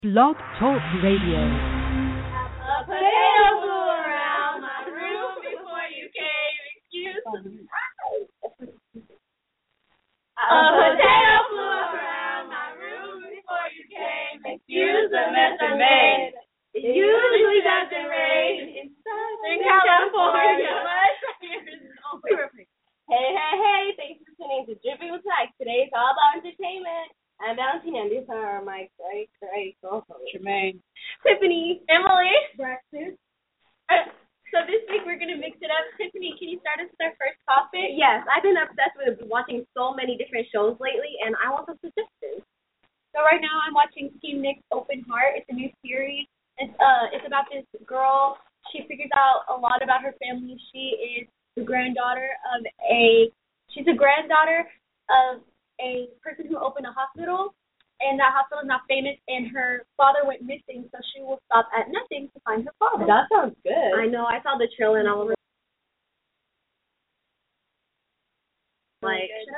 Blog Talk Radio. A potato flew around my room before you came. Excuse me. A potato flew around my room before you came. Excuse the mess I made. It usually doesn't rain in Southern California. Hey, thanks for tuning to Dripping with Tyke. Today it's all about entertainment. I'm Valentina, and these are my great co-hosts. Tremaine. Tiffany. Emily. Braxton. So this week we're going to mix it up. Tiffany, can you start us with our first topic? Yes, I've been obsessed with watching so many different shows lately, and I want some suggestions. So right now I'm watching Team Nick's Open Heart. It's a new series. It's about this girl. She figures out a lot about her family. She's a granddaughter of a person who opened a hospital, and that hospital is not famous, and her father went missing, so she will stop at nothing to find her father. That sounds good. I know. I saw the trailer, and I was like,